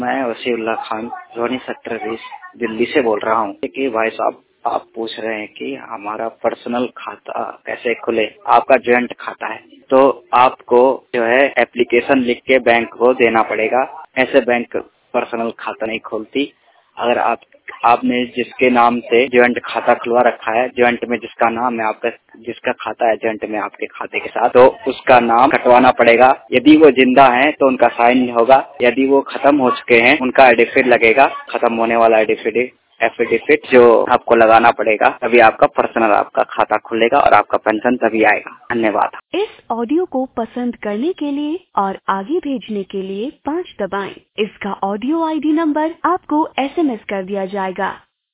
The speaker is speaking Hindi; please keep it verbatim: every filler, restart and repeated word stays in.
मैं वसीउल्लाह खान रोनी सेक्टर बीस दिल्ली से बोल रहा हूँ कि भाई साहब आप पूछ रहे हैं कि हमारा पर्सनल खाता कैसे खुले। आपका जॉइंट खाता है तो आपको जो है एप्लीकेशन लिख के बैंक को देना पड़ेगा। ऐसे बैंक पर्सनल खाता नहीं खोलती। अगर आप आपने जिसके नाम से जॉइंट खाता खुलवा रखा है, जॉइंट में जिसका नाम है आपका, जिसका खाता है जॉइंट में आपके खाते के साथ, तो उसका नाम कटवाना पड़ेगा। यदि वो जिंदा हैं तो उनका साइन होगा, यदि वो खत्म हो चुके हैं उनका एफिडेविट लगेगा, खत्म होने वाला एफिडेविट एफिडेविट जो आपको लगाना पड़ेगा। तभी आपका पर्सनल आपका खाता खुलेगा और आपका पेंशन तभी आएगा। धन्यवाद। इस ऑडियो को पसंद करने के लिए और आगे भेजने के लिए पाँच दबाएं। इसका ऑडियो आईडी नंबर आपको एसएमएस कर दिया जाएगा।